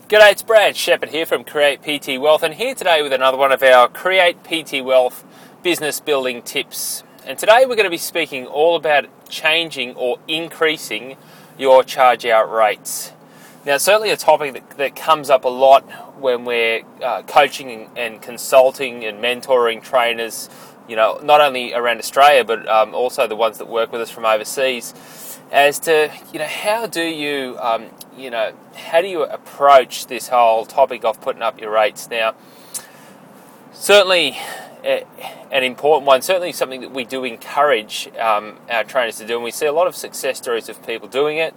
G'day, it's Brad Shepherd here from Create PT Wealth, and here today with another one of our Create PT Wealth business building tips. And today we're going to be speaking all about changing or increasing your charge out rates. Now, certainly a topic that comes up a lot when we're coaching and consulting and mentoring trainers, not only around Australia, but also the ones that work with us from overseas, as to, how do you approach this whole topic of putting up your rates? Now, certainly an important one, certainly something that we do encourage our trainers to do, and we see a lot of success stories of people doing it.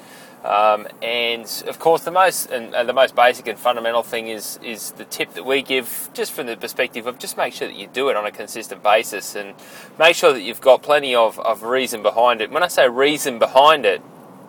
And of course, the most basic and fundamental thing is the tip that we give, just from the perspective of just make sure that you do it on a consistent basis and make sure that you've got plenty of reason behind it. When I say reason behind it,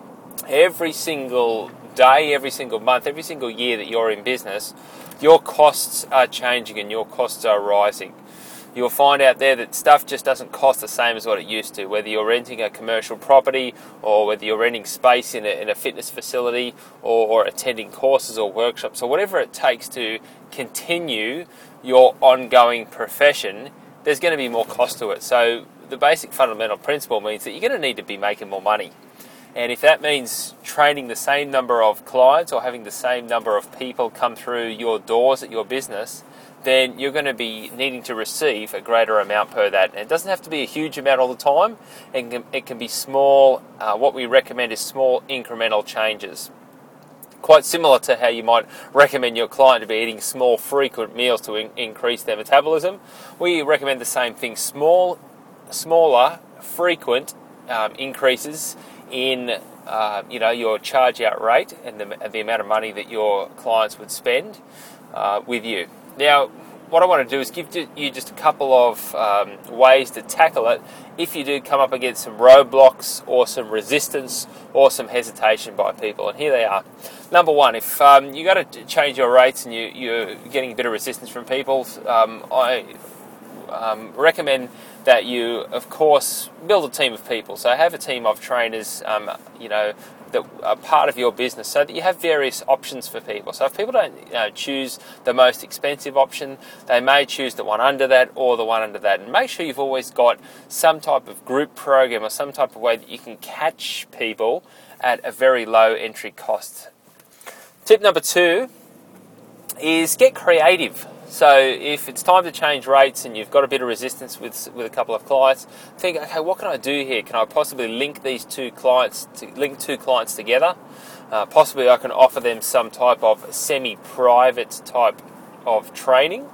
every single day, every single month, every single year that you're in business, your costs are changing and your costs are rising. You'll find out there that stuff just doesn't cost the same as what it used to, whether you're renting a commercial property or whether you're renting space in a fitness facility or attending courses or workshops or whatever it takes to continue your ongoing profession. There's going to be more cost to it. So the basic fundamental principle means that you're going to need to be making more money. And if that means training the same number of clients or having the same number of people come through your doors at your business, then you're going to be needing to receive a greater amount per that. And it doesn't have to be a huge amount all the time. It can be small. What we recommend is small incremental changes. Quite similar to how you might recommend your client to be eating small, frequent meals to increase their metabolism. We recommend the same thing: smaller, frequent increases in your charge out rate and the amount of money that your clients would spend with you. Now, what I want to do is give you just a couple of ways to tackle it if you do come up against some roadblocks or some resistance or some hesitation by people. And here they are. Number one, if you got to change your rates and you're getting a bit of resistance from people, I recommend that you, of course, build a team of people. So have a team of trainers, that are part of your business, so that you have various options for people. So if people don't choose the most expensive option, they may choose the one under that or the one under that. And make sure you've always got some type of group program or some type of way that you can catch people at a very low entry cost. Tip number 2 is get creative. So if it's time to change rates and you've got a bit of resistance with a couple of clients, think, okay, what can I do here? Can I possibly link two clients together? Possibly I can offer them some type of semi-private type of training.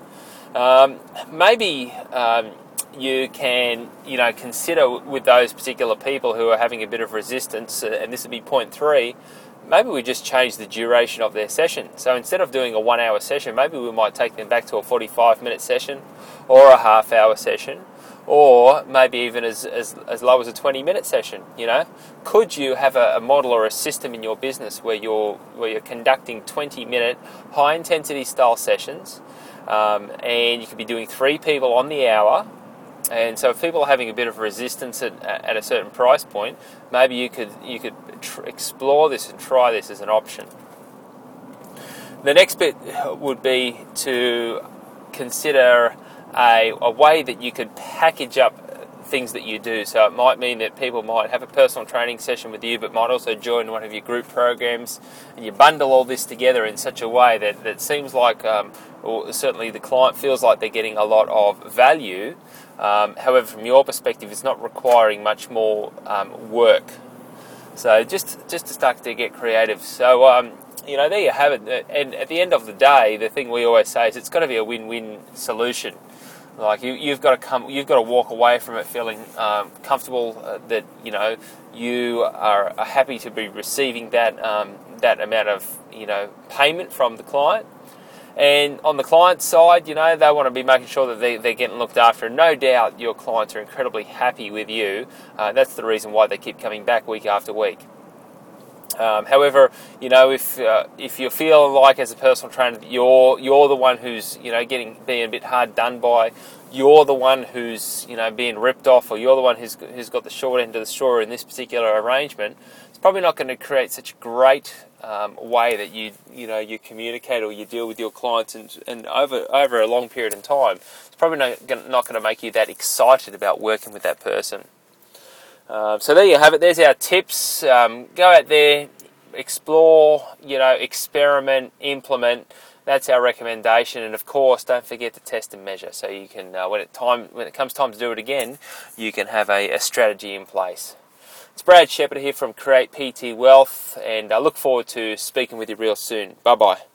Maybe you can, consider with those particular people who are having a bit of resistance, and this would be point 3, maybe we just change the duration of their session. So instead of doing a 1-hour session, maybe we might take them back to a 45-minute session or a half-hour session, or maybe even as low as a 20-minute session. Could you have a model or a system in your business where you're conducting 20-minute high-intensity style sessions, and you could be doing 3 people on the hour? And so if people are having a bit of resistance at a certain price point, maybe you could explore this and try this as an option. The next bit would be to consider a way that you could package up things that you do. So it might mean that people might have a personal training session with you, but might also join one of your group programs, and you bundle all this together in such a way that seems like, or certainly the client feels like they're getting a lot of value. However, from your perspective, it's not requiring much more work. So just to start to get creative. So there you have it. And at the end of the day, the thing we always say is it's got to be a win-win solution. Like you've got to walk away from it feeling comfortable that you are happy to be receiving that amount of payment from the client. And on the client side, they want to be making sure that they're getting looked after. And no doubt your clients are incredibly happy with you. That's the reason why they keep coming back week after week. However, if you feel like as a personal trainer that you're the one who's being a bit hard done by, you're the one who's being ripped off, or you're the one who's got the short end of the straw in this particular arrangement, it's probably not going to create such a great way that you communicate or you deal with your clients and over a long period of time. It's probably not going to make you that excited about working with that person. So there you have it. There's our tips. Go out there, explore, experiment, implement. That's our recommendation. And of course, don't forget to test and measure, so you can, when it comes time to do it again, you can have a strategy in place. It's Brad Shepherd here from Create PT Wealth, and I look forward to speaking with you real soon. Bye bye.